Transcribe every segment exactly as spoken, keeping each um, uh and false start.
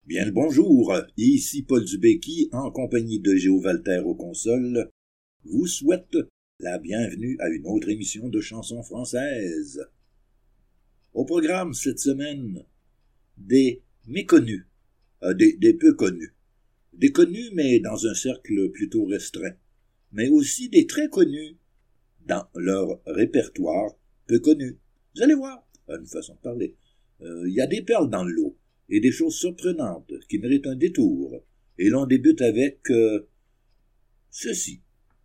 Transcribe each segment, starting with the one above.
Bien le bonjour, ici Paul Dubé qui, en compagnie de Géo Valter aux consoles, vous souhaite la bienvenue à une autre émission de chansons françaises. Au programme cette semaine, des méconnus, euh, des, des peu connus, des connus mais dans un cercle plutôt restreint, mais aussi des très connus dans leur répertoire peu connu. Vous allez voir, une façon de parler, il euh, y a des perles dans l'eau. Et des choses surprenantes qui méritent un détour. Et l'on débute avec euh, ceci.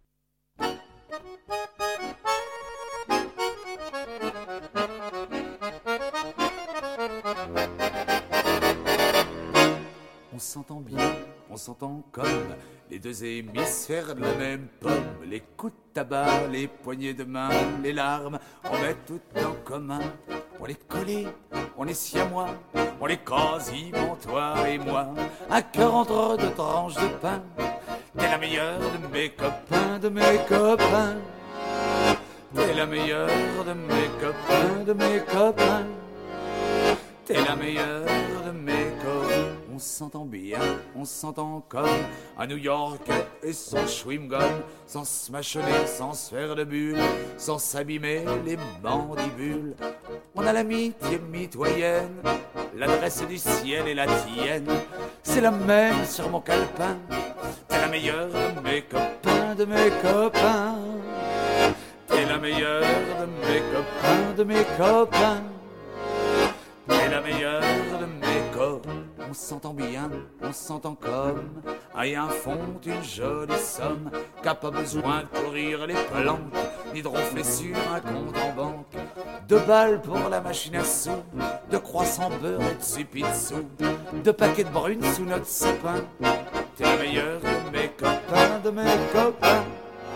On s'entend bien, on s'entend comme les deux hémisphères de la même pomme. Les coups de tabac, les poignées de main, les larmes, on met tout en commun. On est collés, on est siamois, on est quasiment toi et moi. Un cœur entre deux tranches de pain. T'es la meilleure de mes copains, de mes copains. T'es la meilleure de mes copains, de mes copains. T'es la meilleure de mes copains. On s'entend bien, on s'entend comme à New York et son chewing-gum, sans se mâchonner, sans se faire de bulles, sans s'abîmer les mandibules. On a l'amitié mitoyenne, l'adresse du ciel et la tienne, c'est la même sur mon calepin. T'es la meilleure de mes copains, de mes copains. T'es la meilleure de mes copains, de mes copains. T'es la meilleure de mes copains. On s'entend bien, on s'entend comme à un fond une jolie somme, qu'a pas besoin de courir les plantes, ni de ronfler sur un compte en banque. Deux balles pour la machine à sous, de croissants beurre et de supitsou, deux paquets de brunes sous notre sapin. T'es la meilleure de mes copains, de mes copains.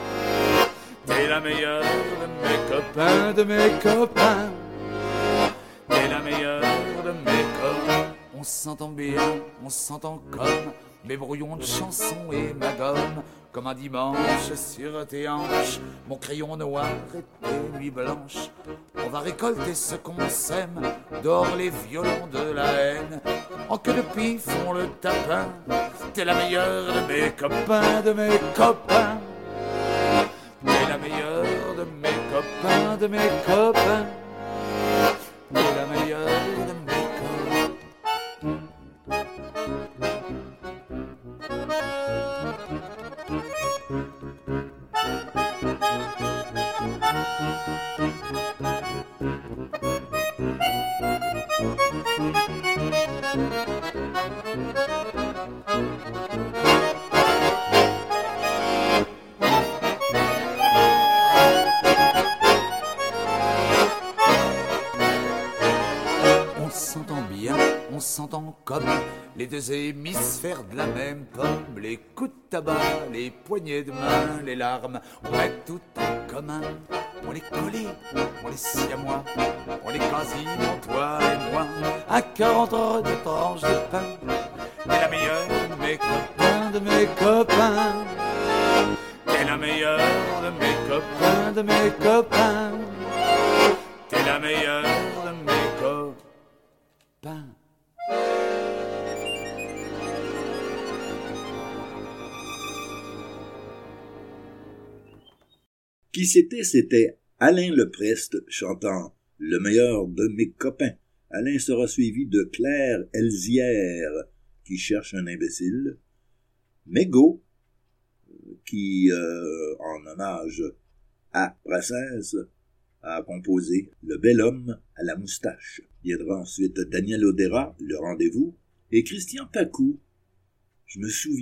T'es la meilleure de mes copains, de mes copains. T'es la meilleure de mes copains. On s'entend bien, on s'entend comme mes brouillons de chansons et ma gomme. Comme un dimanche sur tes hanches, mon crayon noir et tes nuits blanches. On va récolter ce qu'on sème, dehors les violons de la haine. En queue de pie font le tapin. T'es la meilleure de mes copains, de mes copains. T'es la meilleure de mes copains, de mes copains. T'es la meilleure de mes copains. On s'entend bien, on s'entend comme les deux hémisphères de la même pomme. Les coups de tabac, les poignées de main, les larmes, on met tout en commun. On est collés, on est siamois, on est quasiment toi et moi. Un cœur entre deux tranches de pain. T'es la meilleure de mes copains, de mes copains. T'es la meilleure de mes copains, de mes copains. T'es la meilleure de mes copains. Qui c'était? C'était Alain Leprest chantant « Le meilleur de mes copains ». Alain sera suivi de Claire Elzière qui cherche un imbécile. Mégo qui, euh, en hommage à Brassens, a composé « Le bel homme à la moustache ». Viendra ensuite Daniel Odera, « Le rendez-vous », et Christian Pacou, « Je me souviens ».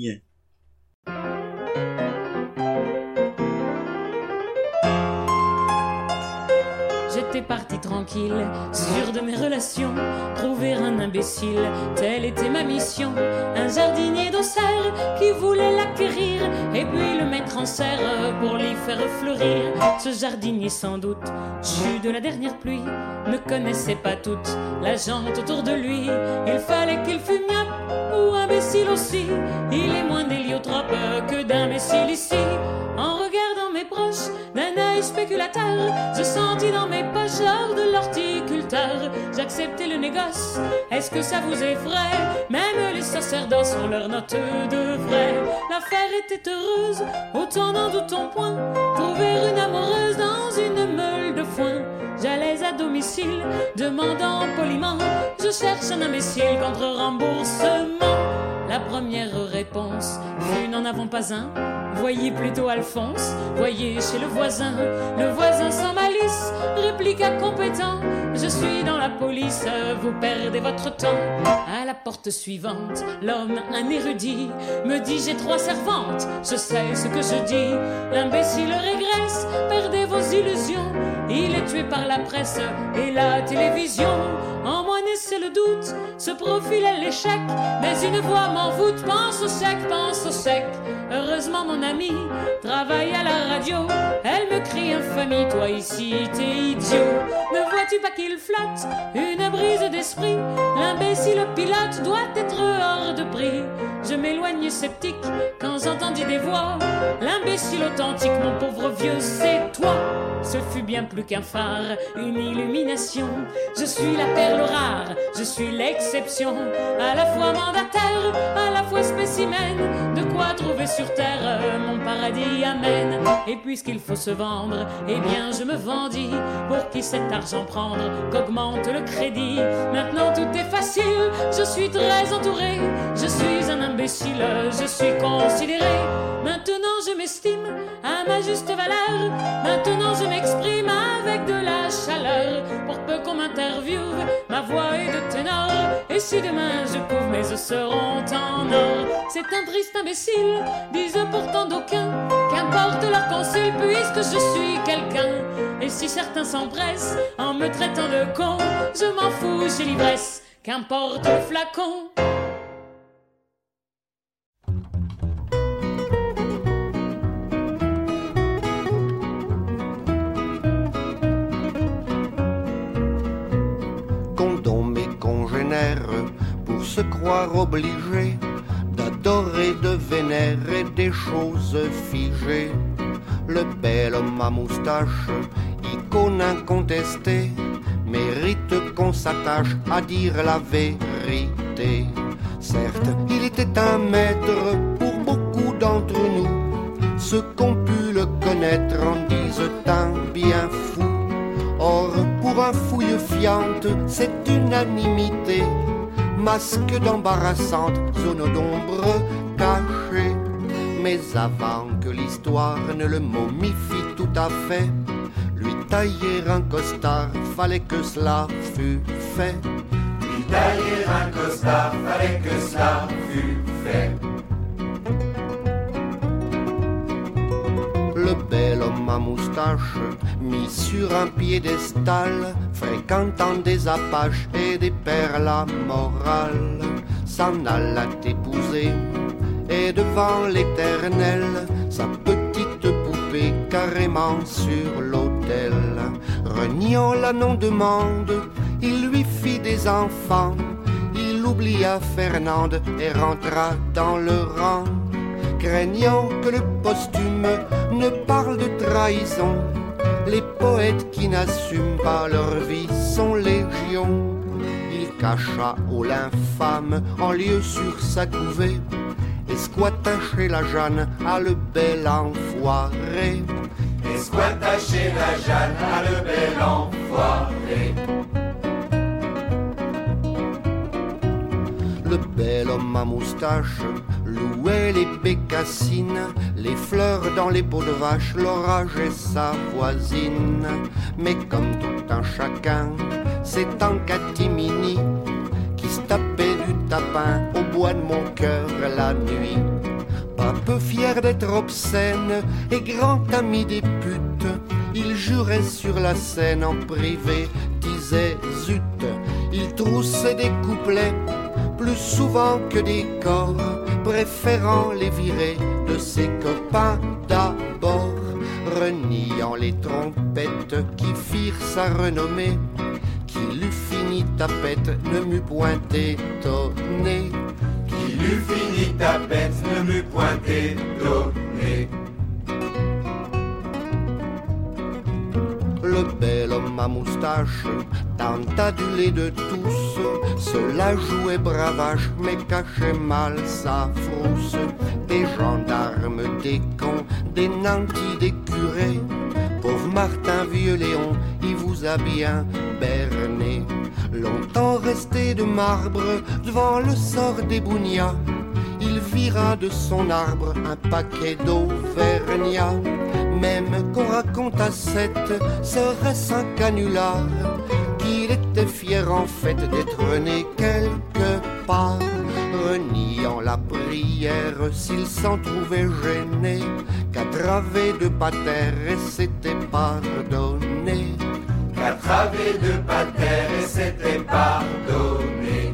J'étais parti tranquille, sûr de mes relations, trouver un imbécile, telle était ma mission. Un jardinier d'Auxerre qui voulait l'acquérir et puis le mettre en serre pour l'y faire fleurir. Ce jardinier sans doute, jus de la dernière pluie, ne connaissait pas toute la gente autour de lui. Il fallait qu'il fût myope ou imbécile aussi, il est moins d'héliotrope que d'imbécile ici. En regardant mes proches d'un œil spéculateur. Je sentis dans mes poches l'or de l'horticulteur. J'acceptais le négoce, est-ce que ça vous effraie? Même les sacerdoces ont leur note de vrai. L'affaire était heureuse, autant n'en doutons point. Trouver une amoureuse dans une meule de foin. J'allais à domicile, demandant poliment, je cherche un imbécile contre remboursement. La première réponse fut n'en avons pas un. Voyez plutôt Alphonse, voyez chez le voisin. Le voisin sans malice répliqua compétent, je suis dans la police, vous perdez votre temps. À la porte suivante, l'homme, un érudit, me dit j'ai trois servantes, je sais ce que je dis. L'imbécile régresse, perdez vos illusions. Il est tué par la presse et la télévision. En moi naissait le doute, se profilait l'échec. Mais une voix m'envoûte, pense au sec, pense au sec. Heureusement mon ami travaille à la radio. Elle me crie infamie, toi ici t'es idiot. Ne vois-tu pas qu'il flotte une brise d'esprit? L'imbécile pilote doit être hors de prix. Je m'éloigne sceptique quand j'entendis des voix. L'imbécile authentique, mon pauvre vieux, c'est toi. Ce fut bien plus qu'un phare, une illumination. Je suis la perle rare, je suis l'exception. À la fois mandataire, à la fois spécimen. De quoi trouver sur terre mon paradis, amen. Et puisqu'il faut se vendre, eh bien je me vendis. Pour qui cet argent prendre, qu'augmente le crédit. Maintenant tout est facile, je suis très entouré. Je suis un imbécile, je suis considéré. Maintenant je m'estime à ma juste valeur. Maintenant je m'exprime avec de la chaleur. Pour peu qu'on m'interviewe, ma voix est de ténor. Et si demain je couvre, mes os seront en or. C'est un triste imbécile, disent pourtant d'aucuns. Qu'importe leur consul, puisque je suis quelqu'un. Et si certains s'empressent en me traitant de con, je m'en fous, j'ai l'ivresse, qu'importe le flacon. Pour se croire obligé d'adorer, de vénérer des choses figées. Le bel homme à moustache, icône incontestée, mérite qu'on s'attache à dire la vérité. Certes, il était un maître pour beaucoup d'entre nous. Ceux qu'ont pu le connaître en disent un bien fou. Or, pour un fouille fiante, c'est unanimité, masque d'embarrassantes zones d'ombre cachées. Mais avant que l'histoire ne le momifie tout à fait, lui tailler un costard, fallait que cela fût fait. Lui tailler un costard, fallait que cela fût fait. Le bel homme à moustache, mis sur un piédestal, fréquentant des apaches et des perles à morale, s'en alla épouser, et devant l'éternel, sa petite poupée carrément sur l'autel. Reniant la non-demande, il lui fit des enfants, il oublia Fernande et rentra dans le rang. Craignant que le posthume ne parle de trahison, les poètes qui n'assument pas leur vie sont légion. Il cacha au l'infâme en lieu sur sa couvée, et squatta chez la Jeanne à le bel enfoiré. Et squatta chez la Jeanne à le bel enfoiré. Le bel homme à moustache louait les bécassines, les fleurs dans les peaux de vache, l'orage et sa voisine. Mais comme tout un chacun, c'est en catimini qui se tapait du tapin au bois de mon cœur la nuit. Pas peu fier d'être obscène et grand ami des putes, il jurait sur la scène en privé, disait zut. Il troussait des couplets plus souvent que des corps, préférant les virer de ses copains d'abord. Reniant les trompettes qui firent sa renommée, qu'il eût fini tapette ne m'eût point étonné. Qu'il eût fini tapette ne m'eût point étonné. Le bel homme à moustache, tant adulé de tous, se la jouait bravache mais cachait mal sa frousse. Des gendarmes, des cons, des nantis, des curés, pauvre Martin Vieux-Léon, il vous a bien berné. Longtemps resté de marbre devant le sort des bougnats, il vira de son arbre un paquet d'Auvergnat. Même qu'on raconte à sept, serait-ce un canular, qu'il était fier en fait d'être né quelque part, reniant la prière s'il s'en trouvait gêné, qu'à travers de pater et s'était pardonné. Qu'à travers de pater et s'était pardonné.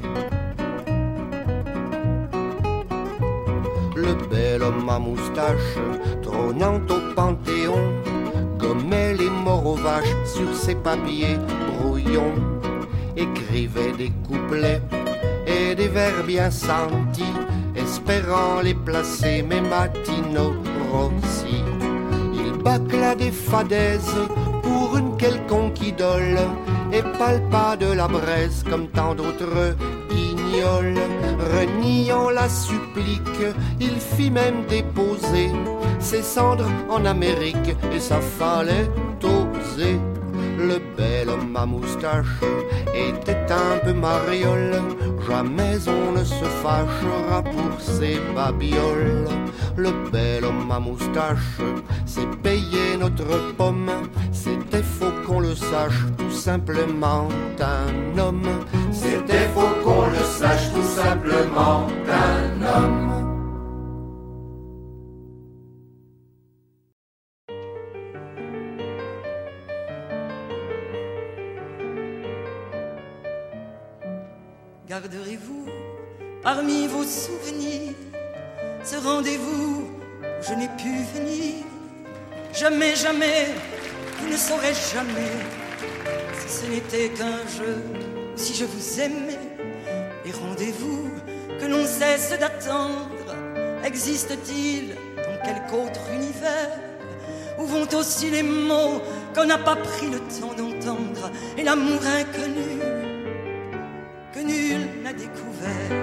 Le bel homme à moustache, trônant au Panthéon, gommait les morts aux vaches sur ses papiers brouillons, écrivait des couplets et des vers bien sentis, espérant les placer mes matinaux Rossi. Il bâcla des fadaises pour une quelconque idole et palpa de la braise comme tant d'autres guignols. Reniant la supplique, il fit même déposer ses cendres en Amérique et ça fallait oser. Le bel homme à moustache était un peu mariole, jamais on ne se fâchera pour ses babioles. Le bel homme à moustache, c'est payer notre pomme, c'était faux qu'on le sache, tout simplement un homme. C'était faux qu'on le sache, tout simplement un homme. Garderez-vous parmi vos souvenirs ce rendez-vous où je n'ai pu venir. Jamais, jamais, vous ne saurez jamais si ce n'était qu'un jeu, si je vous aimais. Les rendez-vous que l'on cesse d'attendre existent-ils dans quelque autre univers? Où vont aussi les mots qu'on n'a pas pris le temps d'entendre et l'amour inconnu que nul n'a découvert?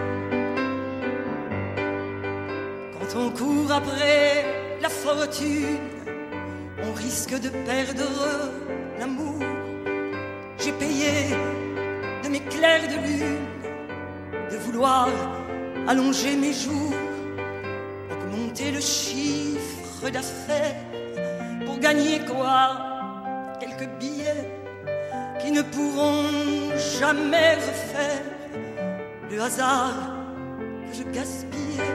Quand on court après la fortune, on risque de perdre l'amour. J'ai payé de mes clairs de lune de vouloir allonger mes jours, augmenter le chiffre d'affaires pour gagner quoi? Quelques billets qui ne pourront jamais refaire le hasard que je gaspillais.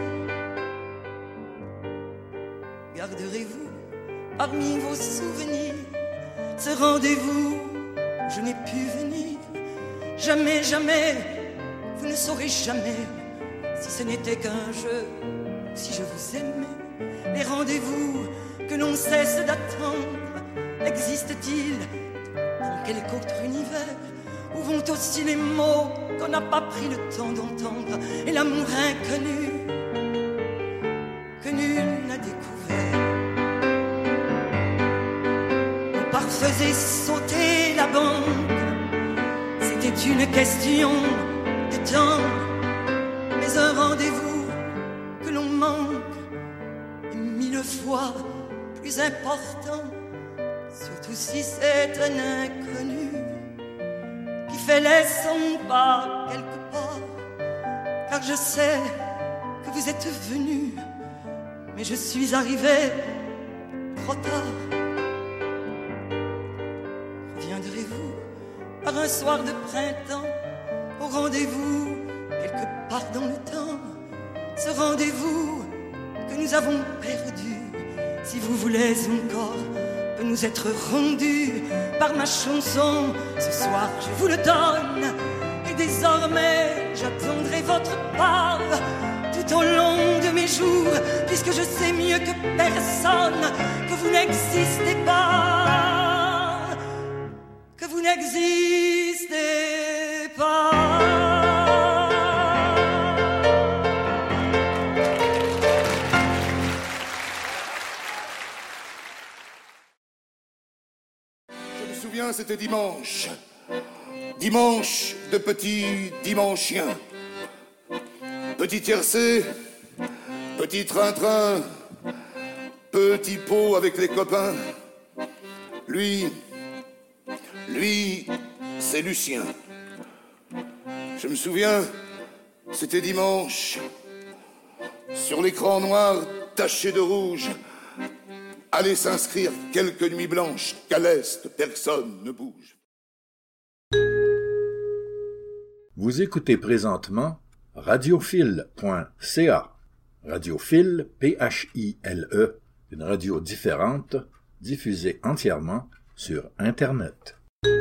Garderez-vous parmi vos souvenirs ce rendez-vous où je n'ai pu venir. Jamais, jamais, vous ne saurez jamais si ce n'était qu'un jeu, si je vous aimais. Les rendez-vous que l'on cesse d'attendre existent-ils dans quelque autre univers? Où vont aussi les mots qu'on n'a pas pris le temps d'entendre et l'amour inconnu que nul n'a découvert? On parfaisait sauter la banque, c'était une question de temps. Mais un rendez-vous que l'on manque est mille fois plus important, surtout si c'est un inconnu qui fait les cent pas quelque part. Car je sais que vous êtes venu, mais je suis arrivé trop tard. Reviendrez-vous par un soir de printemps au rendez-vous quelque part dans le temps? Ce rendez-vous que nous avons perdu, si vous voulez encore, peut nous être rendu par ma chanson. Ce soir je vous le donne, et désormais j'attendrai votre part tout au long de mes jours, puisque je sais mieux que personne que vous n'existez pas, que vous n'existez pas. souviens, c'était dimanche. Dimanche de petit dimanchien. Petit tiercé, petit train-train, petit pot avec les copains. Lui, lui, c'est Lucien. Je me souviens, c'était dimanche. Sur l'écran noir taché de rouge, allez s'inscrire quelques nuits blanches, qu'à l'Est, personne ne bouge. Vous écoutez présentement radiophile point c a. Radiophile, P H I L E, une radio différente, diffusée entièrement sur Internet.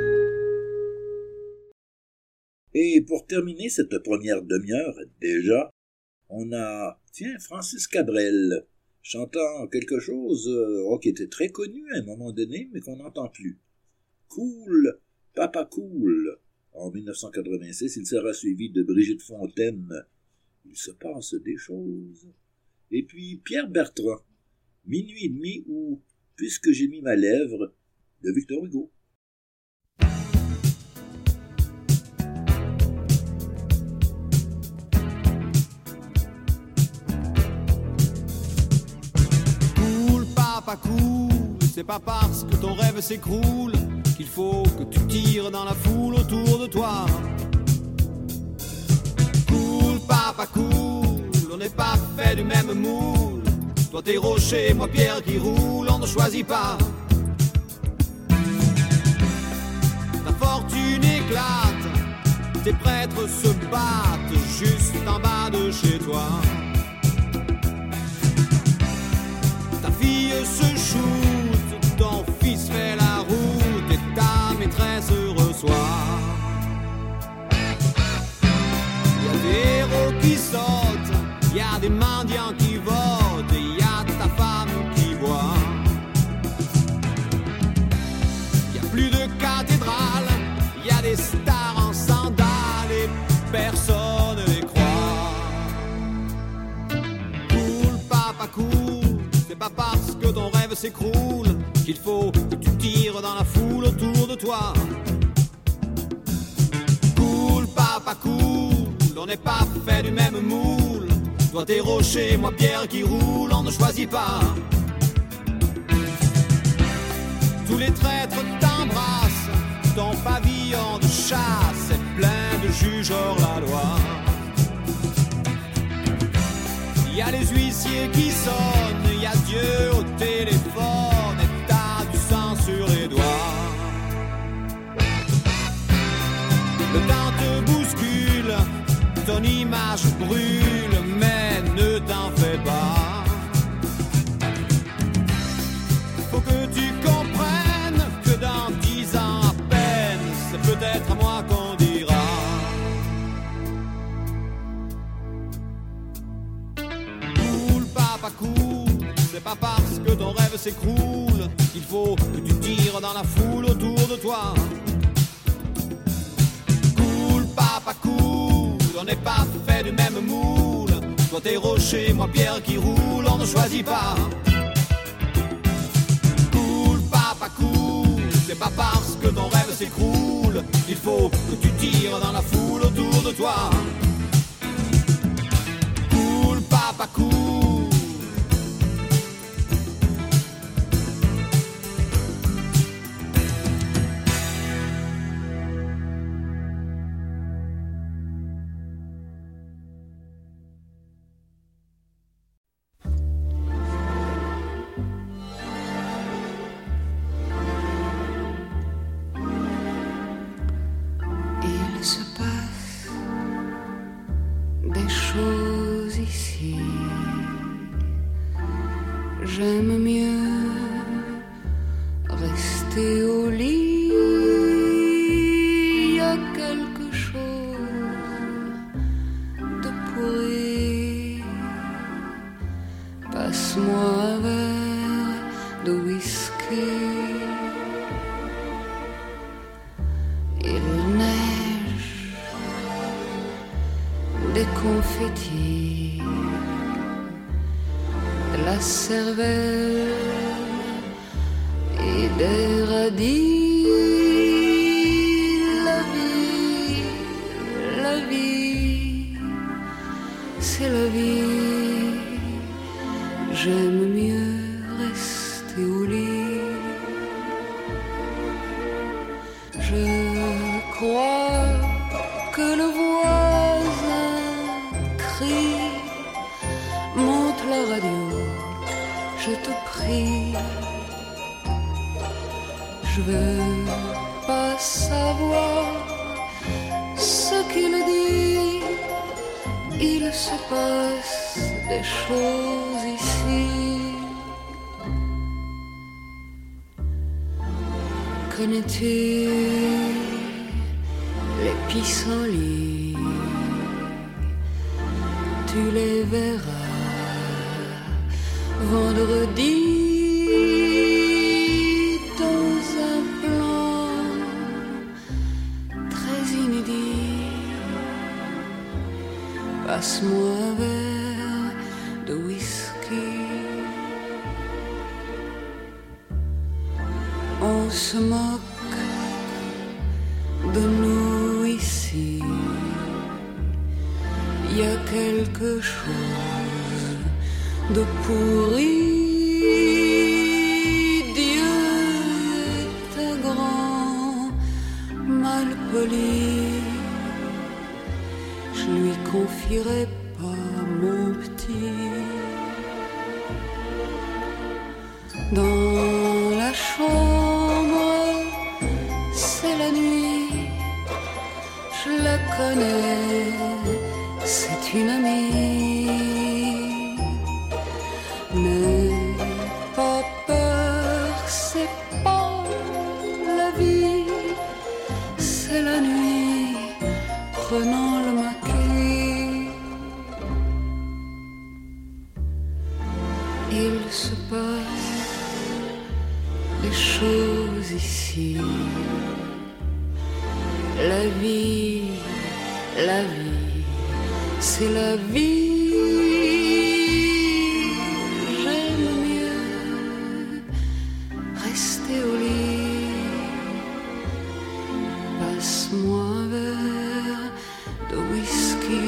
Et pour terminer cette première demi-heure, déjà, on a, tiens, Francis Cabrel, chantant quelque chose euh, oh, qui était très connu à un moment donné, mais qu'on n'entend plus. Cool, Papa Cool. En dix-neuf cent quatre-vingt-six, il sera suivi de Brigitte Fontaine. Il se passe des choses. Et puis Pierre Bertrand, Minuit et demi ou Puisque j'ai mis ma lèvre, de Victor Hugo. Cool, papa, cool, c'est pas parce que ton rêve s'écroule qu'il faut que tu tires dans la foule autour de toi. Cool, papa, cool, on n'est pas fait du même moule. Toi t'es rocher, moi pierre qui roule, on ne choisit pas. Ta fortune éclate, tes prêtres se battent juste en bas de chez toi. Ta fille se shoot, ton fils fait la route et ta maîtresse reçoit. Y a des héros qui sautent, y a des mendiants qui votent, y a ta femme qui boit. Y a plus de cathédrale, y a des stars en sandales et personne les croit. Cool, papa, cool, c'est pas parce que ton rêve s'écroule qu'il faut que tu tires dans la foule autour de toi. Cool, papa, cool, on n'est pas fait du même moule. Toi t'es rocher, moi pierre qui roule, on ne choisit pas. Tous les traîtres t'embrassent, ton pavillon de chasse est plein de juges hors la loi. Y a les huissiers qui sonnent, y a Dieu au téléphone et t'as du sang sur les doigts. Le temps te bouscule, ton image brûle, mais ne t'en fais pas. Faut que tu comprennes que dans dix ans à peine, c'est peut-être à moi qu'on dira. Cool, papa, cool, c'est pas parce que ton rêve s'écroule qu'il faut que tu tires dans la foule autour de toi. Cool, papa, cool, on n'est pas fait du même moule. Toi t'es rocher, moi pierre qui roule, on ne choisit pas. Cool, papa, cool, c'est pas parce que ton rêve s'écroule qu'il faut que tu tires dans la foule autour de toi. Cool, papa, cool. Il se passe des choses ici. J'aime mieux rester au lit. Il y a quelque chose de pourri. Passe-moi un verre de whisky. Il neige des confettis, de la cervelle et des radis. c'est la vie. J'aime mieux rester au lit. Je crois que le voisin crie. Monte la radio, je te prie. Je veux pas savoir ce qu'il dit. Il se passe des choses ici. Connais-tu les pissenlits? Tu les verras vendredi dans un plan très inédit. Passe-moi un verre de whisky. On se moque de nous ici. Il y a quelque chose de pourri. Dieu est un grand mal poli. Je lui confierai pas mon petit. Dans la chambre, c'est la nuit. Je la connais, c'est une amie. N'aie pas peur, c'est pas la vie, c'est la nuit. Prenons le maquis. Il se passe des choses ici. La vie, la vie, c'est la vie. J'aime mieux rester au lit. Passe-moi un verre de whisky.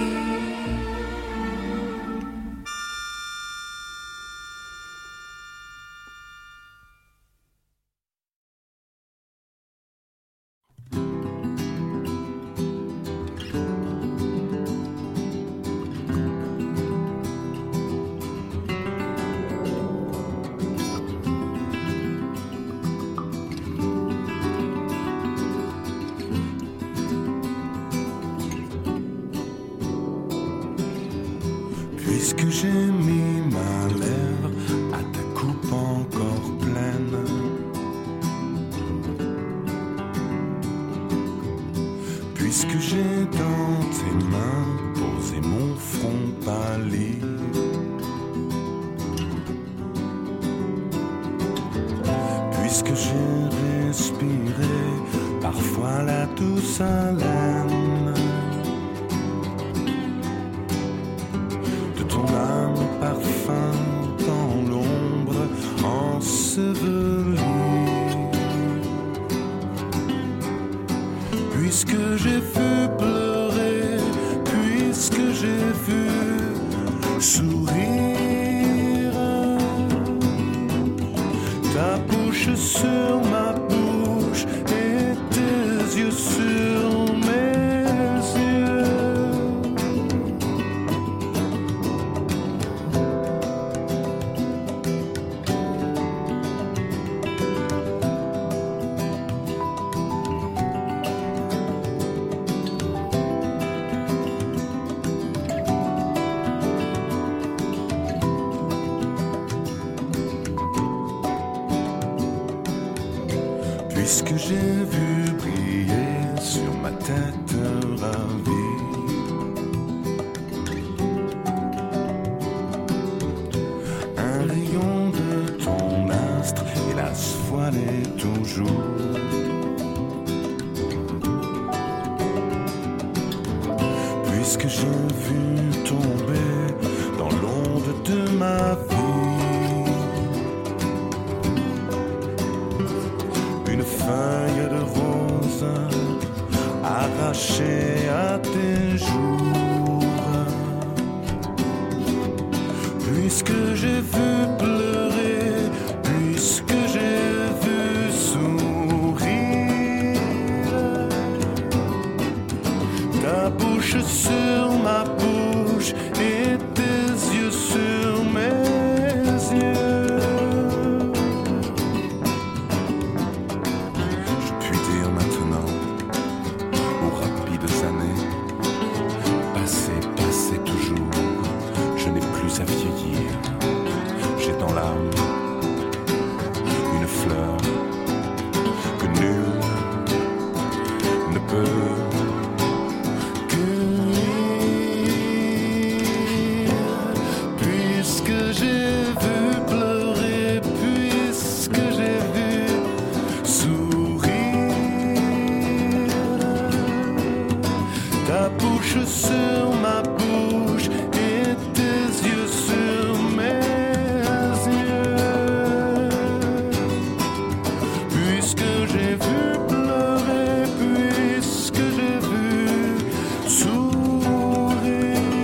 Puisque j'ai mis ma lèvre à ta coupe encore pleine, puisque j'ai dans tes mains posé mon front pâli, puisque j'ai respiré parfois la douce haleine ton âme parfum dans l'ombre ensevelie. Puisque j'ai vu pleurer, puisque j'ai vu sourire, ta bouche sur ma bouche et tes yeux sur mes yeux. Puisque j'ai vu briller sur ma tête ravie un rayon de ton astre, hélas voilé toujours, puisque j'ai vu tomber dans l'onde de ma vie feuille de rose arrachée à tes jours, sur ma bouche et tes yeux sur mes yeux. Je puis dire maintenant aux rapides années, passé, passé toujours, je n'ai plus à vieillir. J'ai dans l'âme une fleur que nul ne peut sur ma bouche et tes yeux sur mes yeux. Puisque j'ai vu pleurer, puisque j'ai vu sourire,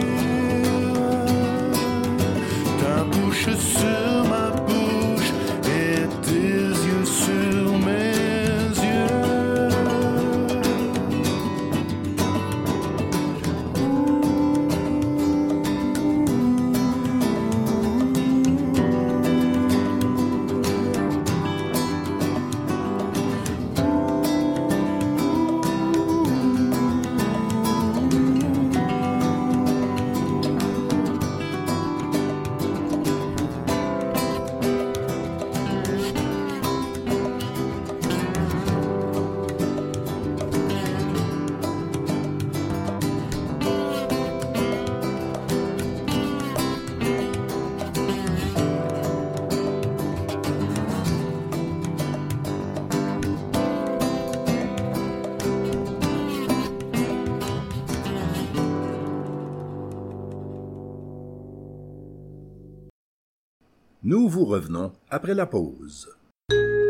ta bouche sur ma bouche et tes yeux sur mes yeux. Nous vous revenons après la pause.